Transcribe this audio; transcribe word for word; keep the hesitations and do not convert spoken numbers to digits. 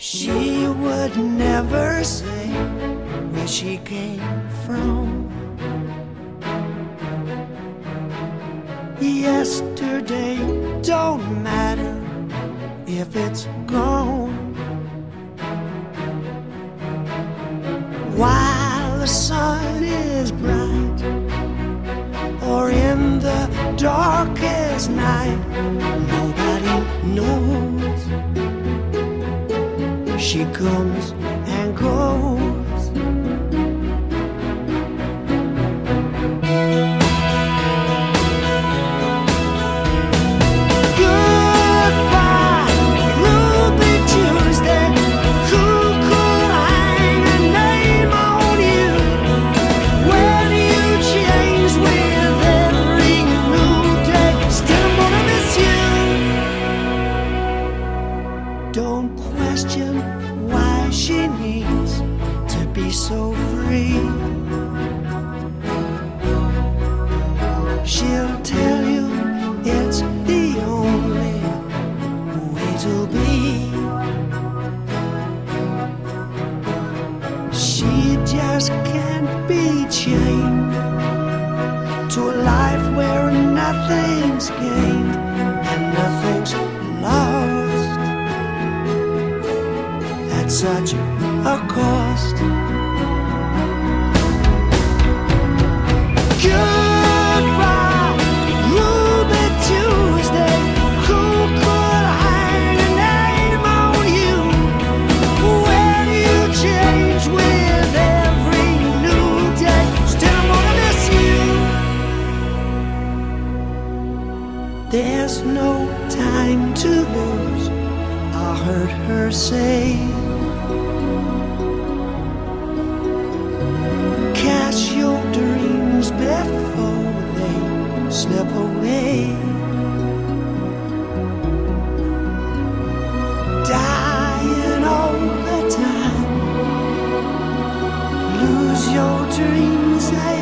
She would never say where she came from. Yesterday don't matter if it's gone. While the sun is bright, or in the darkest night, nobody knows. She comes and goes. Goodbye, Ruby Tuesday. Who could hang a name on you? Where do you change with every new day? Still I'm gonna miss you. Don't question why she needs to be so free. She'll tell you it's the only way to be. She just can't be chained to a life where nothing's gained and nothing's lost at such a cost. Goodbye, Ruby Tuesday. Who could hang a name on you? Where do you change with every new day? Still I'm gonna miss you. There's no time to lose, I heard her say. Cast your dreams before they slip away. Dying all the time. Lose your dreams.